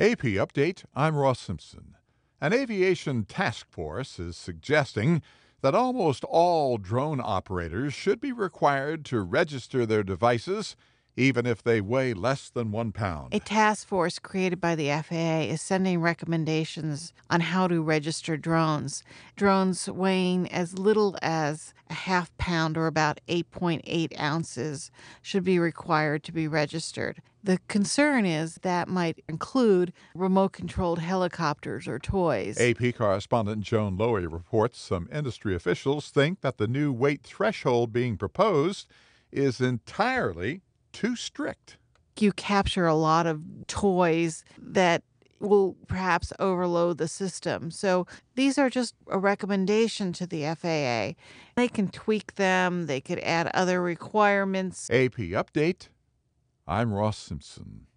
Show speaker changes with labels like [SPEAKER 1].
[SPEAKER 1] AP Update, I'm Ross Simpson. An aviation task force is suggesting that almost all drone operators should be required to register their devices, even if they weigh less than 1 pound.
[SPEAKER 2] A task force created by the FAA is sending recommendations on how to register drones. Drones weighing as little as a half pound or about 8.8 ounces should be required to be registered. The concern is that might include remote controlled helicopters or toys.
[SPEAKER 1] AP correspondent Joan Lowy reports some industry officials think that the new weight threshold being proposed is entirely too strict.
[SPEAKER 2] You capture a lot of toys that will perhaps overload the system. So these are just a recommendation to the FAA. They can tweak them, they could add other requirements.
[SPEAKER 1] AP Update, I'm Ross Simpson.